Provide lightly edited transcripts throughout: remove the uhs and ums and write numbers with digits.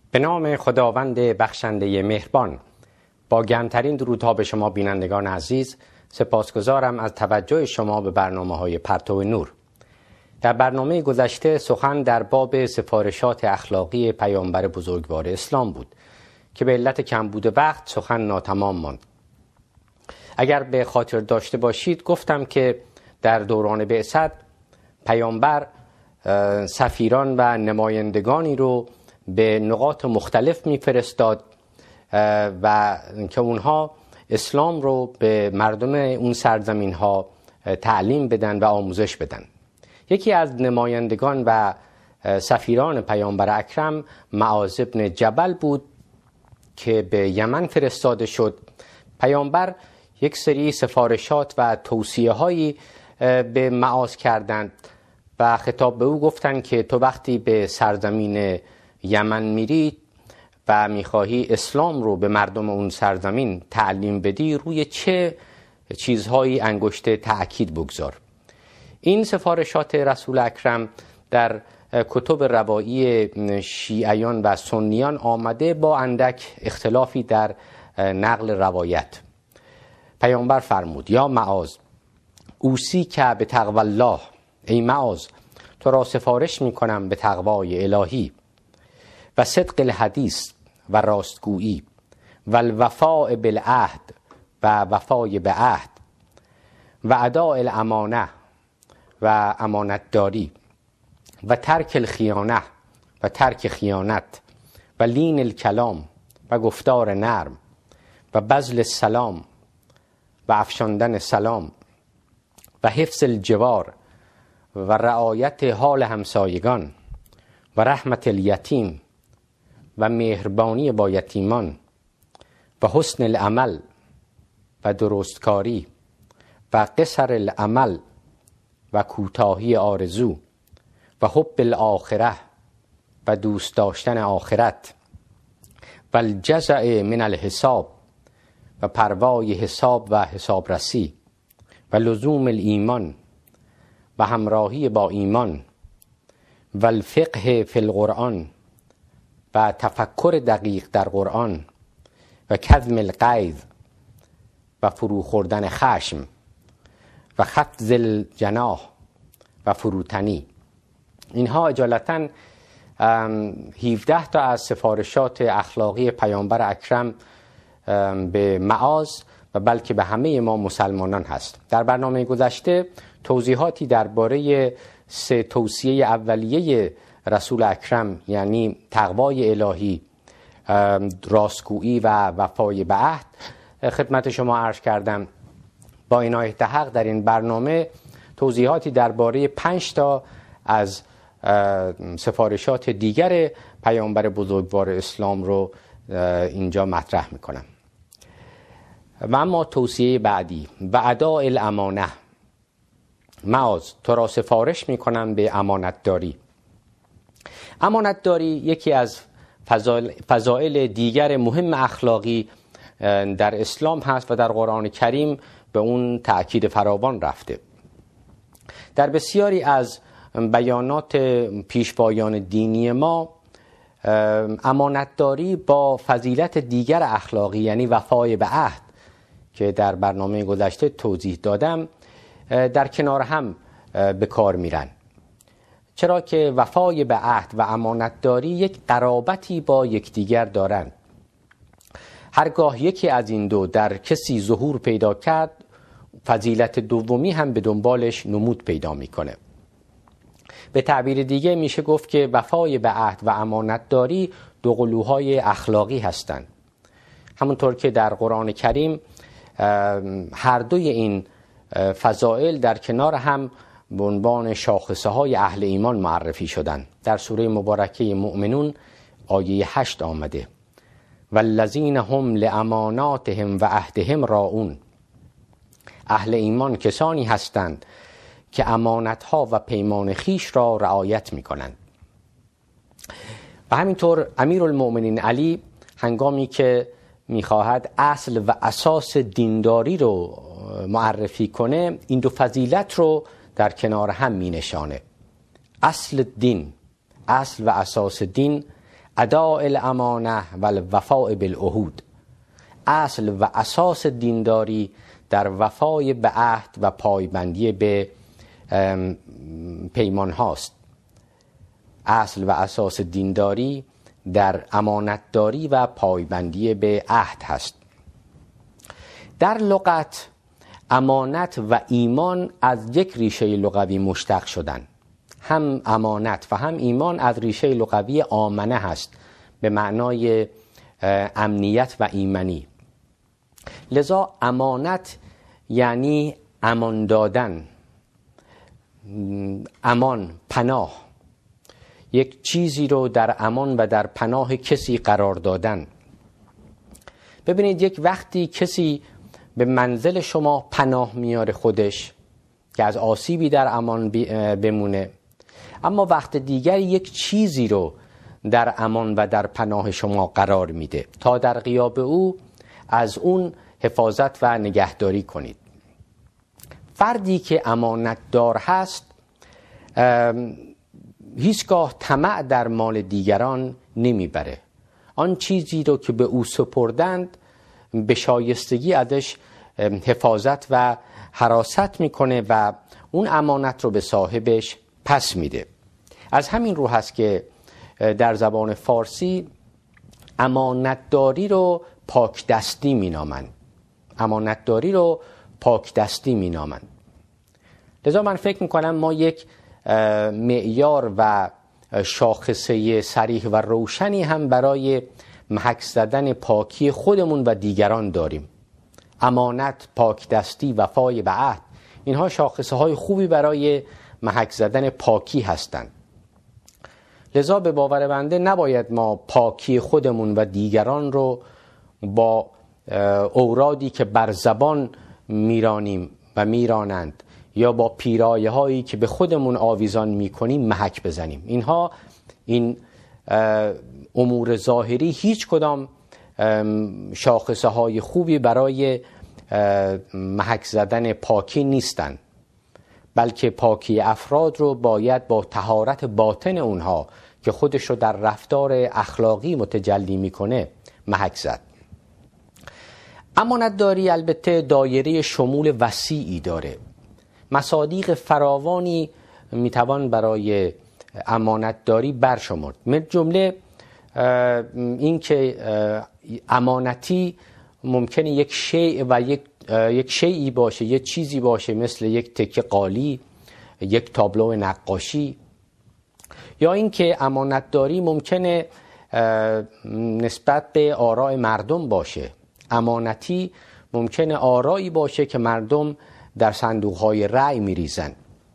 به نام خداوند بخشنده مهربان. با گرمترین درودها به شما بینندگان عزیز، سپاسگزارم از توجه شما به برنامه‌های پرتو نور. در برنامه گذشته سخن در باب سفارشات اخلاقی پیامبر بزرگوار اسلام بود که به علت کمبود وقت سخن ناتمام ماند. اگر به خاطر داشته باشید گفتم که در دوران بعثت پیامبر سفیران و نمایندگانی رو به نقاط مختلف میفرستاد و که اونها اسلام رو به مردم اون سرزمین ها تعلیم بدن و آموزش بدن. یکی از نمایندگان و سفیران پیامبر اکرم معاذ بن جبل بود که به یمن فرستاده شد. پیامبر یک سری سفارشات و توصیه هایی به معاذ کردند و خطاب به او گفتند که تو وقتی به سرزمین یمن میری و میخواهی اسلام رو به مردم اون سرزمین تعلیم بدی، روی چه چیزهایی انگشت تأکید بگذار. این سفارشات رسول اکرم در کتب روایی شیعیان و سنیان آمده با اندک اختلافی در نقل روایت. پیامبر فرمود: یا معاذ اوصی که به تقوی الله، ای معاذ تو را سفارش میکنم به تقوای الهی و صدق الحدیث و راستگویی و الوفاء بالعهد و وفای به عهد و اداء الامانه و امانتداری و ترک الخیانه و ترک خیانت و لین الکلام و گفتار نرم و بذل السلام و افشاندن سلام و حفظ الجوار و رعایت حال همسایگان و رحمت الیتیم و مهربانی با یتیمان و حسن العمل و درستکاری و قصر العمل و کوتاهی آرزو و حب الاخره و دوست داشتن آخرت و الجزع من الحساب و پروای حساب و حسابرسی و لزوم الایمان و همراهی با ایمان و الفقه فی القرآن و تفکر دقیق در قرآن و کظم الغیظ و فرو خوردن خشم و خفض الجناح و فروتنی. اینها اجالتا 17 تا از سفارشات اخلاقی پیامبر اکرم به معاذ و بلکه به همه ما مسلمانان هست. در برنامه گذشته توضیحاتی درباره 3 توصیه اولیه رسول اکرم، یعنی تقوای الهی، راستگویی و وفای به عهد، خدمت شما عرض کردم. با عنایت حق در این برنامه توضیحاتی درباره 5 تا از سفارشات دیگر پیامبر بزرگوار اسلام رو اینجا مطرح میکنم. و اما توصیه بعدی: و اداء الامانه، معاذ تو را سفارش میکنم به امانتداری. امانتداری یکی از فضائل دیگر مهم اخلاقی در اسلام هست و در قرآن کریم به اون تأکید فراوان رفته. در بسیاری از بیانات پیشوایان دینی ما امانتداری با فضیلت دیگر اخلاقی، یعنی وفای به عهد که در برنامه گذشته توضیح دادم، در کنار هم به کار میرن، چرا که وفای به عهد و امانتداری یک قرابتی با یکدیگر دارند. هرگاه یکی از این دو در کسی ظهور پیدا کرد، فضیلت دومی هم به دنبالش نمود پیدا میکنه. به تعبیر دیگه میشه گفت که وفای به عهد و امانتداری 2 قلوهای اخلاقی هستند. همونطور که در قرآن کریم هر دوی این فضائل در کنار هم به عنوان شاخصه های اهل ایمان معرفی شدن. در سوره مبارکه مؤمنون آیه 8 آمده: والذین هم لاماناتهم و عهدهم راعون. اهل ایمان کسانی هستند که امانتها و پیمان خیش را رعایت می کنند. و همینطور امیرالمؤمنین علی هنگامی که میخواهد اصل و اساس دینداری رو معرفی کنه، این 2 فضیلت رو در کنار هم می نشانه. اصل دین، اصل و اساس دین اداء الامانه و الوفاء بالعهود. اصل و اساس دینداری در وفای به عهد و پایبندی به پیمان هاست. اصل و اساس دینداری در امانتداری و پایبندی به عهد هست. در لغت امانت و ایمان از یک ریشه لغوی مشتق شدن. هم امانت و هم ایمان از ریشه لغوی آمنه هست به معنای امنیت و ایمنی. لذا امانت یعنی امان دادن، امان، پناه، یک چیزی رو در امان و در پناه کسی قرار دادن. ببینید یک وقتی کسی به منزل شما پناه میاره خودش که از آسیبی در امان بمونه، اما وقت دیگر یک چیزی رو در امان و در پناه شما قرار میده تا در غیاب او از اون حفاظت و نگهداری کنید. فردی که امانت دار هست هیچگاه طمع در مال دیگران نمیبره. آن چیزی رو که به او سپردند به شایستگی ازش حفاظت و حراست میکنه و اون امانت رو به صاحبش پس میده. از همین رو هست که در زبان فارسی امانتداری رو پاکدستی مینامند. امانتداری رو پاکدستی مینامند. لذا من فکر میکنم ما یک معیار و شاخصه صریح و روشنی هم برای محک زدن پاکی خودمون و دیگران داریم. امانت، پاکدستی، وفای به عهد، اینها شاخصه های خوبی برای محک زدن پاکی هستند. لذا به باور بنده نباید ما پاکی خودمون و دیگران رو با اورادی که بر زبان میرانیم و میرانند یا با پیرایه هایی که به خودمون آویزان میکنیم محک بزنیم. این امور ظاهری هیچ کدام شاخصه های خوبی برای محک زدن پاکی نیستند، بلکه پاکی افراد رو باید با طهارت باطن اونها که خودش رو در رفتار اخلاقی متجلی میکنه محک زد. امانتداری البته دایره شمول وسیعی داره. مصادیق فراوانی میتوان برای امانتداری برشمرد. من جمله این که امانتی ممکنه یک شیء و یک شیئی باشه، یک چیزی باشه مثل یک تکه قالی، یک تابلو نقاشی، یا این که امانتداری ممکنه نسبت به آراء مردم باشه. امانتی ممکنه آرایی باشه که مردم در صندوقهای رأی میریزن.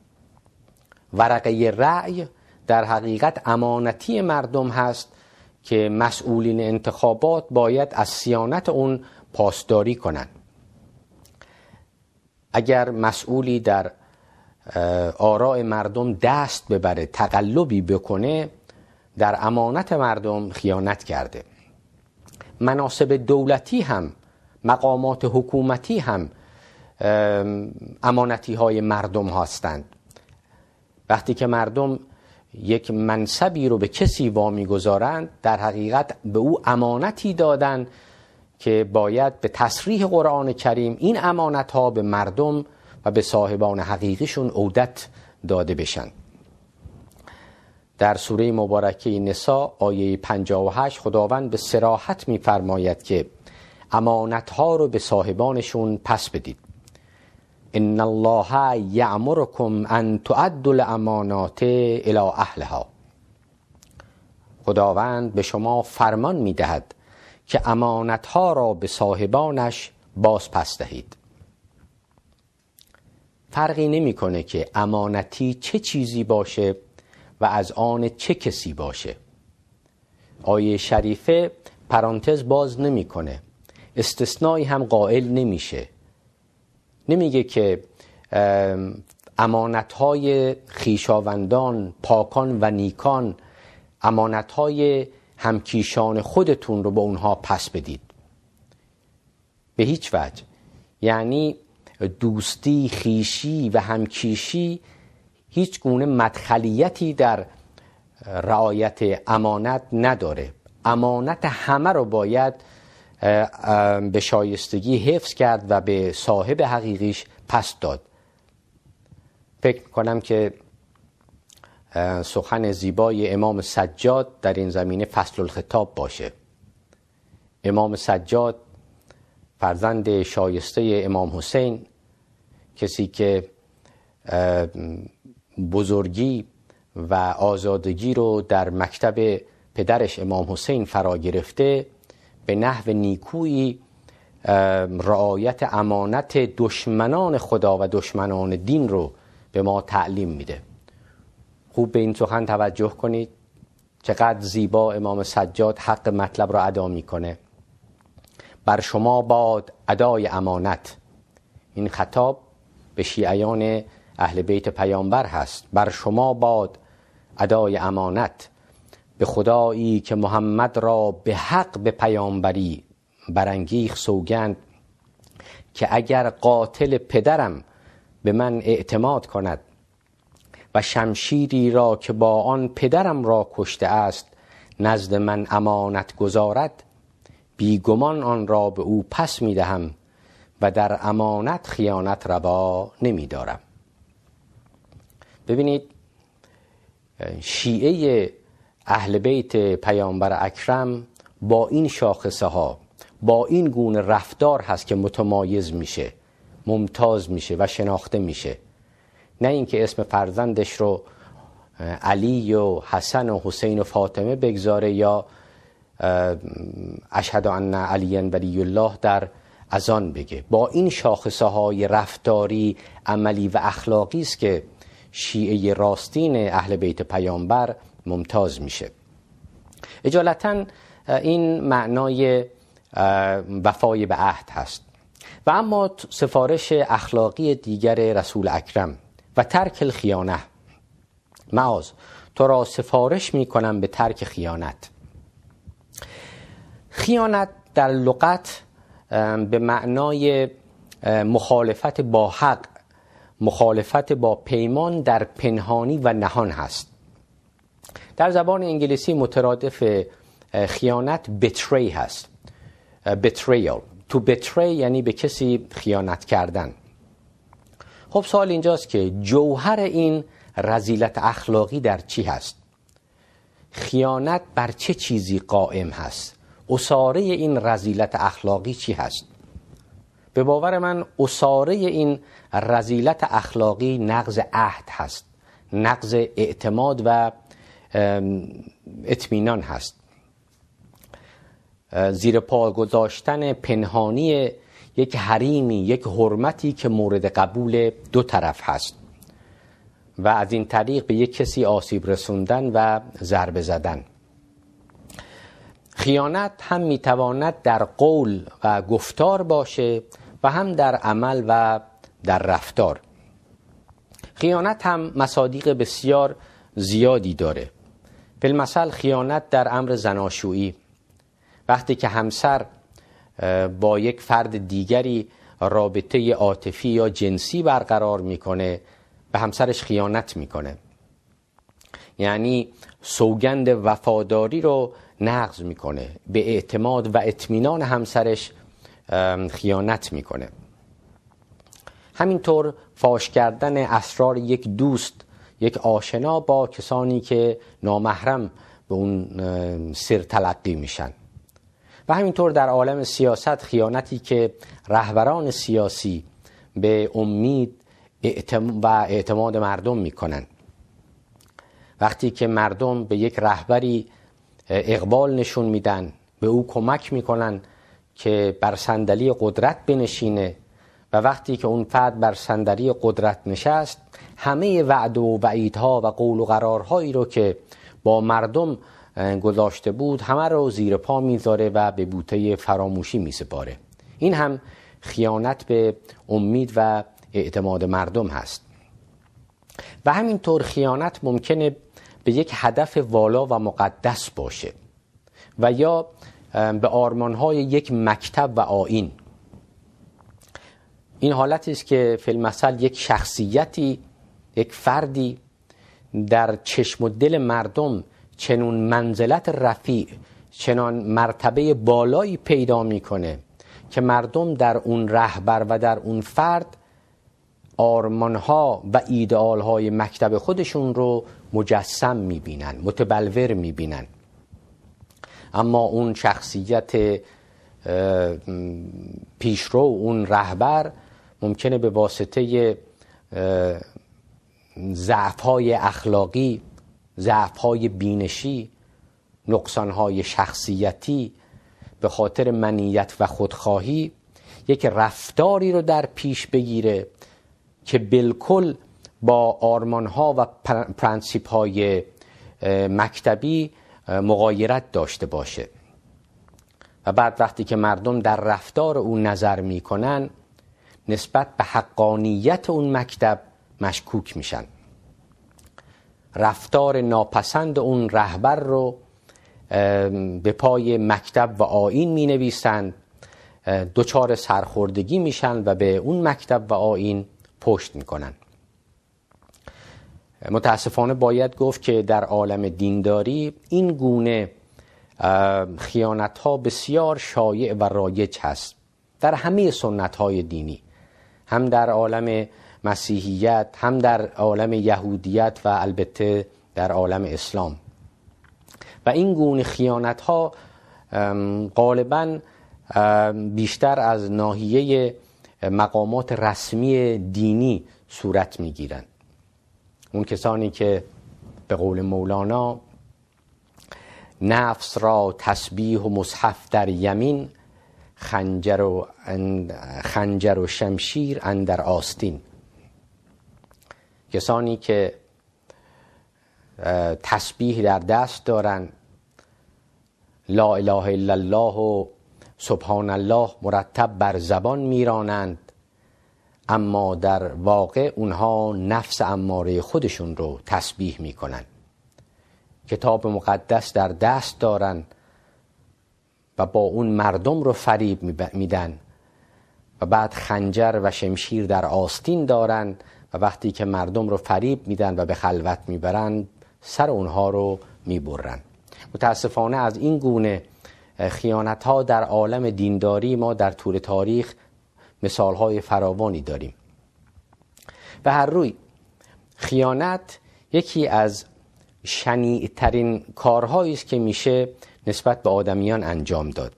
ورقه رأی در حقیقت امانتی مردم هست که مسئولین انتخابات باید از صیانت اون پاسداری کنند. اگر مسئولی در آراء مردم دست ببره، تقلبی بکنه، در امانت مردم خیانت کرده. مناصب دولتی هم، مقامات حکومتی هم امانتی های مردم هستند. وقتی که مردم یک منصبی رو به کسی وامی گذارند، در حقیقت به او امانتی دادن که باید به تصریح قرآن کریم این امانت ها به مردم و به صاحبان حقیقیشون عودت داده بشن. در سوره مبارکه نساء آیه 58 خداوند به صراحت می‌فرماید که امانت ها رو به صاحبانشون پس بدید. ان الله یأمرکم ان تؤدوا الامانات الی اهلها. خداوند به شما فرمان می‌دهد که امانت ها را به صاحبانش باز پس دهید. فرقی نمی‌کنه که امانتی چه چیزی باشه و از آن چه کسی باشه. آیه شریفه پرانتز باز نمی‌کنه، استثنایی هم قائل نمیشه. نمیگه که امانت‌های خویشاوندان، پاکان و نیکان، امانت‌های همکیشان خودتون رو به اونها پس بدید. به هیچ وجه. یعنی دوستی، خویشی و همکیشی هیچ گونه مدخلیتی در رعایت امانت نداره. امانت همه رو باید به شایستگی حفظ کرد و به صاحب حقیقیش پس داد. فکر کنم که سخن زیبای امام سجاد در این زمینه فصل الخطاب باشه. امام سجاد فرزند شایسته امام حسین، کسی که بزرگی و آزادگی رو در مکتب پدرش امام حسین فرا گرفته، به نحو نیکویی رعایت امانت دشمنان خدا و دشمنان دین رو به ما تعلیم میده. خوب به این سخن توجه کنید، چقدر زیبا امام سجاد حق مطلب را ادا میکنه. بر شما باد ادای امانت. این خطاب به شیعیان اهل بیت پیامبر هست. بر شما باد ادای امانت، به خدایی که محمد را به حق به پیامبری برانگیخت سوگند که اگر قاتل پدرم به من اعتماد کند و شمشیری را که با آن پدرم را کشته است نزد من امانت گذارد، بیگمان آن را به او پس می دهم و در امانت خیانت روا نمی دارم. ببینید، شیعه اهل بیت پیامبر اکرم با این شاخصه ها، با این گونه رفتار هست که متمایز میشه، ممتاز میشه و شناخته میشه. نه اینکه اسم فرزندش رو علی و حسن و حسین و فاطمه بگذاره یا اشهد ان علی ولی الله در اذان بگه. با این شاخصه های رفتاری، عملی و اخلاقی است که شیعه راستین اهل بیت پیامبر ممتاز میشه. اجالتا این معنای وفای به عهد هست. و اما سفارش اخلاقی دیگر رسول اکرم و ترک الخیانه. معاذ تو را سفارش می کنم به ترک خیانت. خیانت در لغت به معنای مخالفت با حق، مخالفت با پیمان در پنهانی و نهان هست. در زبان انگلیسی مترادف خیانت betray هست. betrayal. to betray یعنی به کسی خیانت کردن. خب سوال اینجاست که جوهر این رذیلت اخلاقی در چی هست؟ خیانت بر چه چیزی قائم هست؟ اساره این رذیلت اخلاقی چی هست؟ به باور من اساره این رذیلت اخلاقی نقض عهد هست، نقض اعتماد و اطمینان هست، زیر پا گذاشتن پنهانی یک حریمی، یک حرمتی که مورد قبول دو طرف هست و از این طریق به یک کسی آسیب رسوندن و ضربه زدن. خیانت هم میتواند در قول و گفتار باشه و هم در عمل و در رفتار. خیانت هم مصادیق بسیار زیادی داره. بالمثل خیانت در امر زناشویی، وقتی که همسر با یک فرد دیگری رابطه عاطفی یا جنسی برقرار میکنه، به همسرش خیانت میکنه. یعنی سوگند وفاداری رو نقض میکنه، به اعتماد و اطمینان همسرش خیانت میکنه. همینطور فاش کردن اسرار یک دوست، یک آشنا با کسانی که نامحرم به اون سر تلقی میشن. و همینطور در عالم سیاست خیانتی که رهبران سیاسی به امید و اعتماد مردم میکنن. وقتی که مردم به یک رهبری اقبال نشون میدن، به او کمک میکنن که بر صندلی قدرت بنشینه و وقتی که اون فرد بر صندلی قدرت نشست، همه وعده و وعیدها و قول و قرارهایی رو که با مردم گذاشته بود همه رو زیر پا میذاره و به بوته فراموشی میسپاره. این هم خیانت به امید و اعتماد مردم هست. و همینطور خیانت ممکنه به یک هدف والا و مقدس باشه و یا به آرمانهای یک مکتب و آیین. این حالتی است که فی المثل یک شخصیتی، یک فردی در چشم و دل مردم چنون منزلت رفیع، چنان مرتبه بالایی پیدا میکنه که مردم در اون رهبر و در اون فرد آرمانها و ایدئالهای مکتب خودشون رو مجسم میبینن، متبلور میبینن. اما اون شخصیت پیشرو، اون رهبر، ممکنه به واسطه ضعف‌های اخلاقی، ضعف‌های بینشی، نقصان‌های شخصیتی، به خاطر منیت و خودخواهی یک رفتاری رو در پیش بگیره که بالکل با آرمان‌ها و پرنسیپ‌های مکتبی مغایرت داشته باشه و بعد وقتی که مردم در رفتار اون نظر میکنن نسبت به حقانیت اون مکتب مشکوک میشن. رفتار ناپسند اون رهبر رو به پای مکتب و آیین می نویسند، دچار سرخوردگی میشن و به اون مکتب و آیین پشت میکنن. متاسفانه باید گفت که در عالم دینداری این گونه خیانت ها بسیار شایع و رایج هست در همه سنت های دینی، هم در عالم مسیحیت، هم در عالم یهودیت و البته در عالم اسلام. و این گونه خیانت ها غالباً بیشتر از ناحیه مقامات رسمی دینی صورت می گیرند. اون کسانی که به قول مولانا نفس را تسبیح و مصحف در یمین، خنجر و شمشیر اندر آستین، کسانی که تسبیح در دست دارن، لا اله الا الله و سبحان الله مرتب بر زبان میرانند، اما در واقع اونها نفس اماره خودشون رو تسبیح میکنن. کتاب مقدس در دست دارن و با اون مردم رو فریب میدن و بعد خنجر و شمشیر در آستین دارن و وقتی که مردم رو فریب میدن و به خلوت میبرن سر اونها رو میبرن. متاسفانه از این گونه خیانت ها در عالم دینداری ما در طول تاریخ مثال های فراوانی داریم. به هر روی خیانت یکی از شنیع ترین کارهایی است که میشه نسبت به آدمیان انجام داد،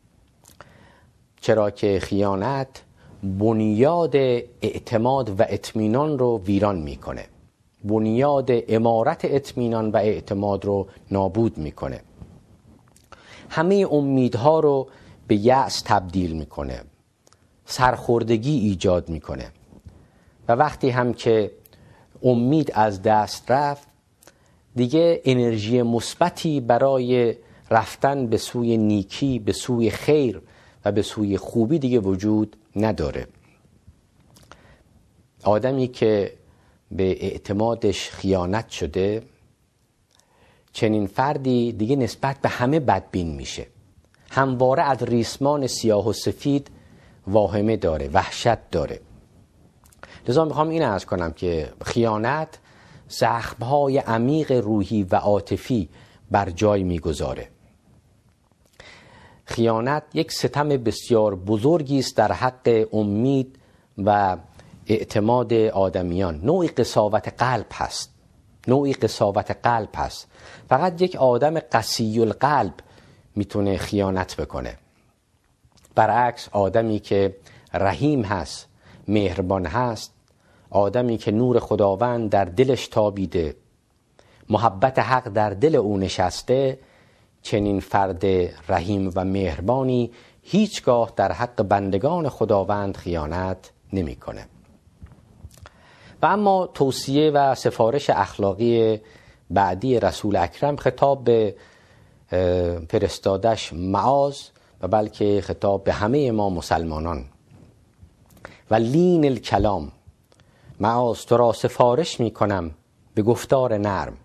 چرا که خیانت بنیاد اعتماد و اطمینان رو ویران میکنه، بنیاد امارت اطمینان و اعتماد رو نابود میکنه، همه امیدها رو به یأس تبدیل میکنه، سرخوردگی ایجاد میکنه و وقتی هم که امید از دست رفت دیگه انرژی مثبتی برای رفتن به سوی نیکی، به سوی خیر و به سوی خوبی دیگه وجود نداره. آدمی که به اعتمادش خیانت شده، چنین فردی دیگه نسبت به همه بدبین میشه، همواره از ریسمان سیاه و سفید واهمه داره، وحشت داره. لذا میخوام این عرض کنم که خیانت زخم‌های عمیق روحی و عاطفی بر جای میگذاره. خیانت یک ستم بسیار بزرگی است در حق امید و اعتماد آدمیان. نوعی قساوت قلب هست، نوعی قساوت قلب هست. فقط یک آدم قسی القلب میتونه خیانت بکنه. برعکس آدمی که رحیم هست، مهربان هست، آدمی که نور خداوند در دلش تابیده، محبت حق در دل او نشسته، چنین فرد رحیم و مهربانی هیچگاه در حق بندگان خداوند خیانت نمیکنه. و اما توصیه و سفارش اخلاقی بعدی رسول اکرم خطاب به فرستادش معاذ و بلکه خطاب به همه ما مسلمانان. و لین الکلام، معاذ تو را سفارش می کنم به گفتار نرم.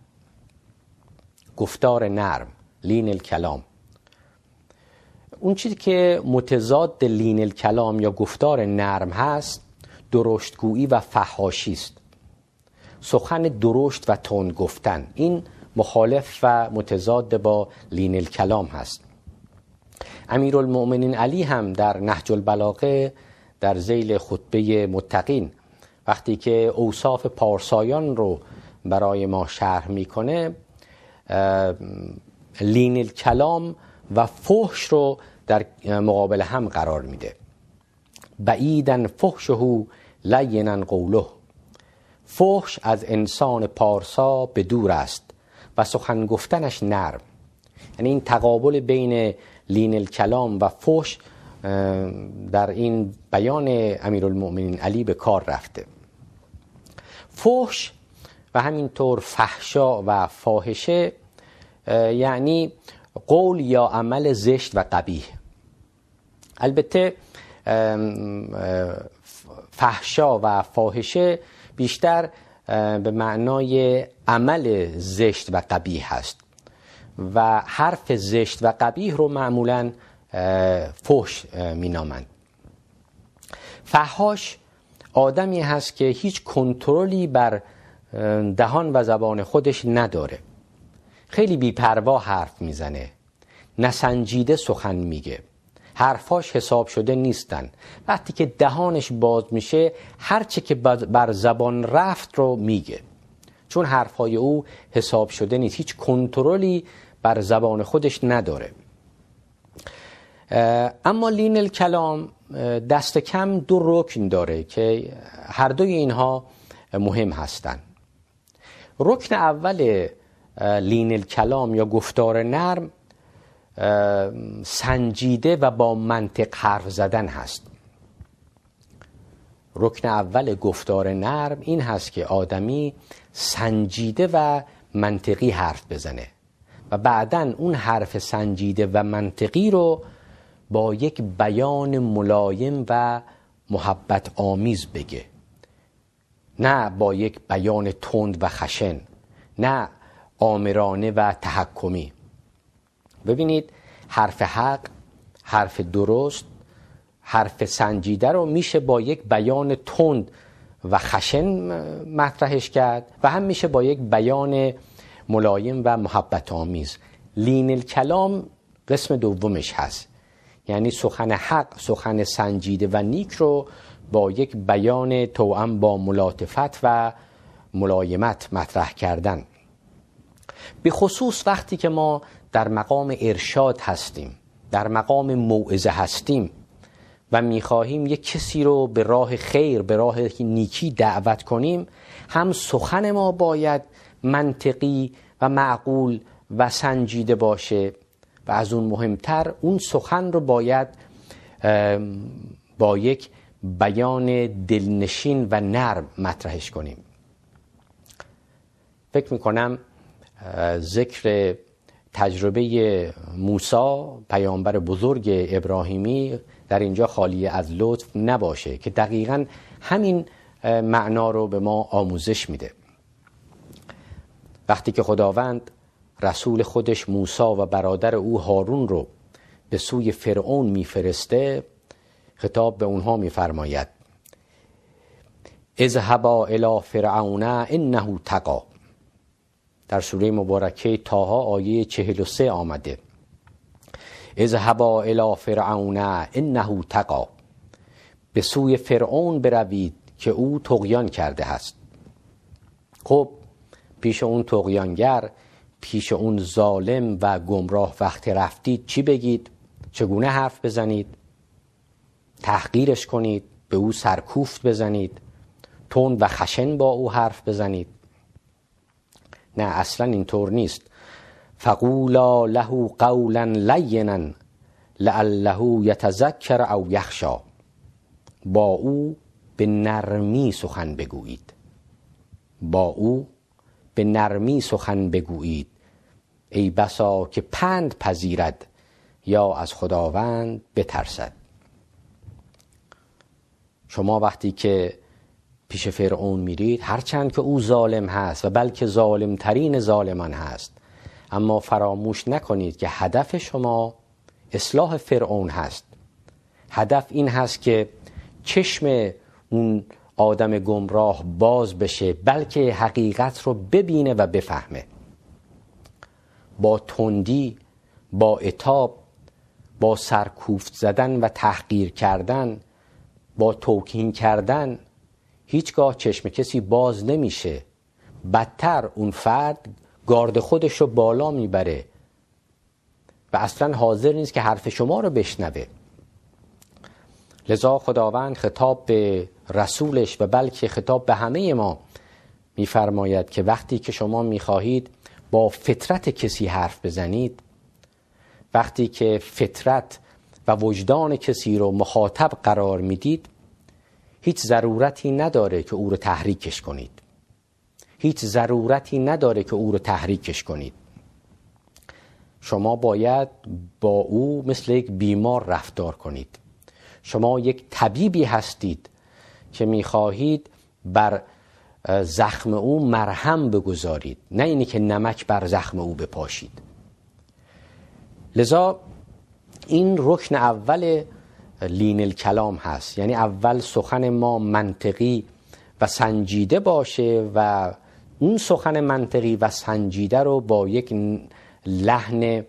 گفتار نرم، لین الکلام. اون چیزی که متضاد لین الکلام یا گفتار نرم هست درشتگویی و فحاشی است. سخن درشت و تند گفتن. این مخالف و متضاد با لین الکلام هست. امیرالمؤمنین علی هم در نهج البلاغه در ذیل خطبه متقین وقتی که اوصاف پارسایان رو برای ما شرح میکنه، لین الکلام و فحش رو در مقابل هم قرار میده. بعیدن فحشه لینا قوله، فحش از انسان پارسا به دور است و سخن گفتنش نرم. یعنی این تقابل بین لین الکلام و فحش در این بیان امیرالمؤمنین علی به کار رفته. فحش و همینطور فحشا و فاحشه یعنی قول یا عمل زشت و قبیح. البته فحشا و فاحشه بیشتر به معنای عمل زشت و قبیح هست و حرف زشت و قبیح رو معمولاً فحش مینامند. فحاش آدمی هست که هیچ کنترلی بر دهان و زبان خودش نداره، خیلی بی‌پروا حرف میزنه، نسنجیده سخن میگه، حرفاش حساب شده نیستن. وقتی که دهانش باز میشه هر چه که بر زبان رفت رو میگه، چون حرفای او حساب شده نیست، هیچ کنترلی بر زبان خودش نداره. اما لین الکلام دست کم 2 رکن داره که هر دوی اینها مهم هستند. رکن اول لین الکلام یا گفتار نرم سنجیده و با منطق حرف زدن هست. رکن اول گفتار نرم این هست که آدمی سنجیده و منطقی حرف بزنه و بعداً اون حرف سنجیده و منطقی رو با یک بیان ملایم و محبت آمیز بگه، نه با یک بیان تند و خشن، نه آمرانه و تحکمی. ببینید حرف حق، حرف درست، حرف سنجیده رو میشه با یک بیان تند و خشن مطرحش کرد و هم میشه با یک بیان ملایم و محبت آمیز. لین الکلام قسم دومش هست، یعنی سخن حق، سخن سنجیده و نیک رو با یک بیان توأم با ملاطفت و ملایمت مطرح کردن. به خصوص وقتی که ما در مقام ارشاد هستیم، در مقام موعظه هستیم و میخواهیم یک کسی رو به راه خیر، به راه نیکی دعوت کنیم، هم سخن ما باید منطقی و معقول و سنجیده باشه و از اون مهمتر اون سخن رو باید با یک بیان دلنشین و نرم مطرحش کنیم. فکر میکنم ذکر تجربه موسی پیامبر بزرگ ابراهیمی در اینجا خالی از لطف نباشه که دقیقاً همین معنا رو به ما آموزش میده. وقتی که خداوند رسول خودش موسی و برادر او هارون رو به سوی فرعون میفرسته، خطاب به اونها میفرماید اذهبا الی فرعون انه طغی. در سوره مبارکه طه آیه 43 آمده اذهبا الی فرعون انه طغی، به سوی فرعون بروید که او طغیان کرده است. خب پیش اون طغیانگر، پیش اون ظالم و گمراه وقتی رفتید چی بگید؟ چگونه حرف بزنید؟ تحقیرش کنید؟ به او سرکوفت بزنید؟ تند و خشن با او حرف بزنید؟ نه، اصلا اینطور نیست. فقولا له قولا لینا لعله یتذکر او یخشی. با او به نرمی سخن بگویید، با او به نرمی سخن بگویید، ای بسا که پند پذیرد یا از خداوند بترسد. شما وقتی که پیش فرعون میرید، هرچند که او ظالم هست و بلکه ظالم ترین ظالمان هست، اما فراموش نکنید که هدف شما اصلاح فرعون هست. هدف این هست که چشم اون آدم گمراه باز بشه، بلکه حقیقت رو ببینه و بفهمه. با تندی، با عتاب، با سرکوفت زدن و تحقیر کردن، با توهین کردن هیچگاه چشم کسی باز نمیشه. بدتر اون فرد گارد خودش رو بالا میبره و اصلا حاضر نیست که حرف شما رو بشنوه. لذا خداوند خطاب به رسولش و بلکه خطاب به همه ما میفرماید که وقتی که شما میخواهید با فطرت کسی حرف بزنید، وقتی که فطرت و وجدان کسی رو مخاطب قرار میدید، هیچ ضرورتی نداره که او رو تحریکش کنید. هیچ ضرورتی نداره که او رو تحریکش کنید. شما باید با او مثل یک بیمار رفتار کنید. شما یک طبیبی هستید که میخواهید بر زخم او مرهم بگذارید، نه اینی که نمک بر زخم او بپاشید. لذا این رکن اول لین الکلام هست، یعنی اول سخن ما منطقی و سنجیده باشه و اون سخن منطقی و سنجیده رو با یک لحن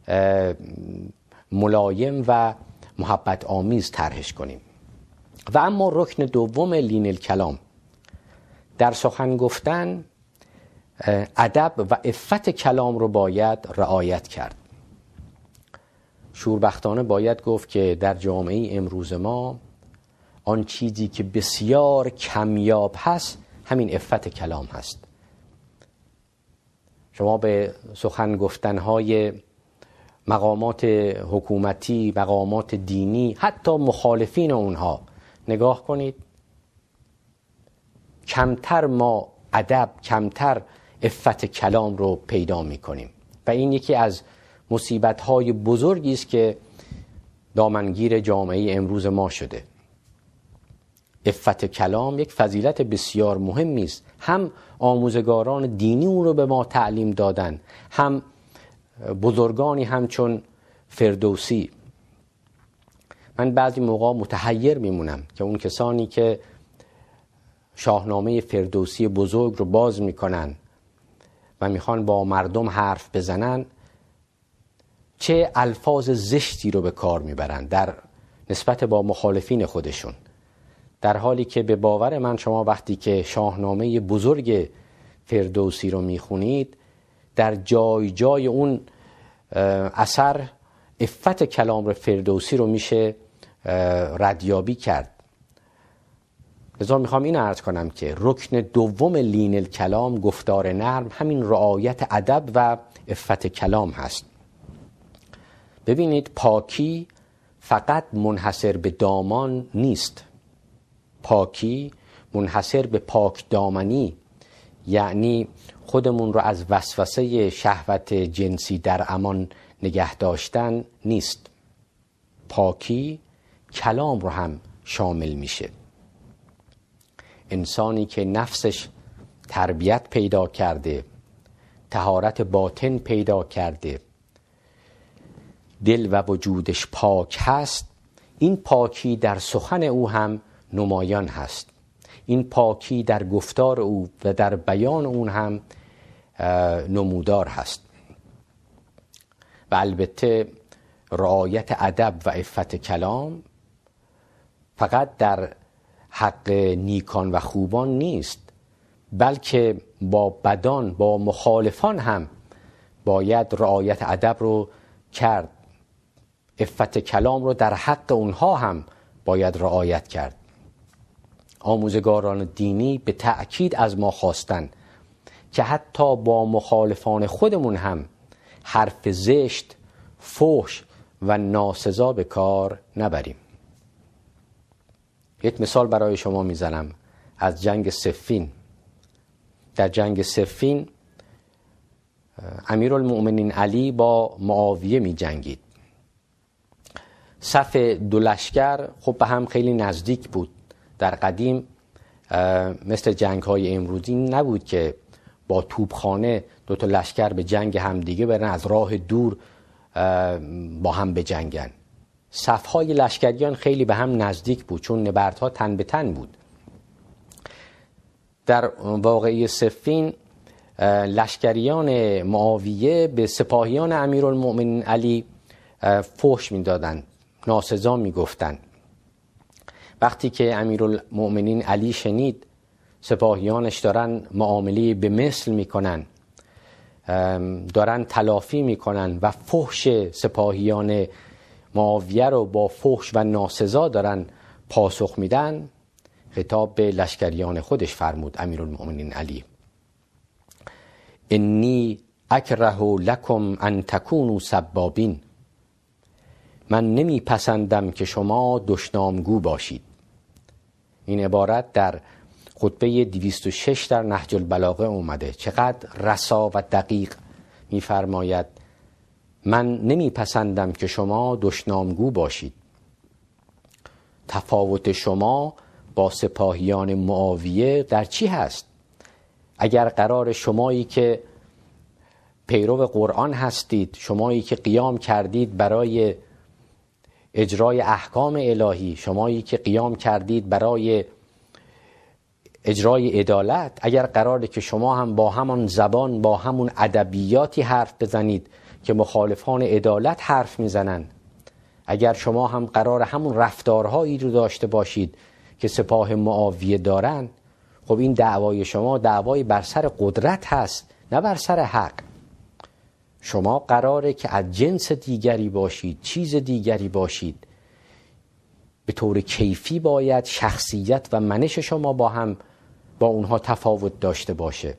ملایم و محبت آمیز طرحش کنیم. و اما رکن دوم لین الکلام، در سخن گفتن ادب و عفت کلام رو باید رعایت کرد. شوربختانه باید گفت که در جامعه امروز ما آن چیزی که بسیار کمیاب هست همین عفت کلام هست. شما به سخن گفتنهای مقامات حکومتی، مقامات دینی، حتی مخالفین اونها نگاه کنید، کمتر ما ادب، کمتر عفت کلام رو پیدا می‌کنیم و این یکی از مصیبت‌های بزرگی است که دامنگیر جامعه امروز ما شده. عفت کلام یک فضیلت بسیار مهمی است. هم آموزگاران دینی اون رو به ما تعلیم دادن، هم بزرگانی همچون فردوسی. من بعضی موقع متحیر میمونم که اون کسانی که شاهنامه فردوسی بزرگ رو باز میکنن و میخوان با مردم حرف بزنن، چه الفاظ زشتی رو به کار میبرن در نسبت با مخالفین خودشون، در حالی که به باور من شما وقتی که شاهنامه بزرگ فردوسی رو میخونید، در جای جای اون اثر عفت کلام فردوسی رو میشه ردیابی کرد. لذا میخوام این عرض کنم که رکن دوم لین الکلام، گفتار نرم، همین رعایت ادب و عفت کلام هست. ببینید، پاکی فقط منحصر به دامان نیست. پاکی منحصر به پاک دامنی، یعنی خودمون رو از وسوسه شهوت جنسی در امان نگه داشتن نیست. پاکی کلام رو هم شامل میشه. انسانی که نفسش تربیت پیدا کرده، طهارت باطن پیدا کرده، دل و وجودش پاک هست، این پاکی در سخن او هم نمایان هست. این پاکی در گفتار او و در بیان اون هم نمودار هست. و البته رعایت ادب و عفت کلام فقط در حق نیکان و خوبان نیست، بلکه با بدان، با مخالفان هم باید رعایت ادب رو کرد. عفت کلام رو در حق اونها هم باید رعایت کرد. آموزگاران دینی به تأکید از ما خواستن که حتی با مخالفان خودمون هم حرف زشت، فحش و ناسزا به کار نبریم. یک مثال برای شما میزنم از جنگ صفین. در جنگ صفین امیرالمؤمنین علی با معاویه می جنگید. صف دو لشکر خب به هم خیلی نزدیک بود. در قدیم مثل جنگ های امروزی نبود که با توپخانه دو تا لشکر به جنگ هم دیگه برن، از راه دور با هم بجنگن. صفهای لشکریان خیلی به هم نزدیک بود، چون نبردها تن به تن بود. در واقعه صفین لشکریان معاویه به سپاهیان امیرالمؤمنین علی فحش میدادند، ناسزا میگفتند. وقتی که امیرالمؤمنین علی شنید سپاهیانش دارن معامله به مثل میکنن، دارن تلافی میکنن و فحش سپاهیان معاویه رو با فحش و ناسزا دارن پاسخ میدن، خطاب به لشکریان خودش فرمود امیرالمؤمنین علی: انی اکره لکم ان تکونوا سبابین. من نمیپسندم که شما دشنامگو باشید. این عبارت در خطبه 206 در نهج البلاغه اومده. چقدر رسا و دقیق میفرماید: من نمیپسندم که شما دشنامگو باشید. تفاوت شما با سپاهیان معاویه در چی هست؟ اگر قرار شمایی که پیرو قرآن هستید، شمایی که قیام کردید برای اجرای احکام الهی، شمایی که قیام کردید برای اجرای عدالت، اگر قراره که شما هم با همان زبان، با همون ادبیاتی حرف بزنید که مخالفان عدالت حرف میزنن، اگر شما هم قرار همون رفتارهایی رو داشته باشید که سپاه معاویه دارن، خب این دعوای شما دعوای بر سر قدرت هست، نه بر سر حق. شما قراره که از جنس دیگری باشید، چیز دیگری باشید. به طور کیفی باید شخصیت و منش شما با اونها تفاوت داشته باشه.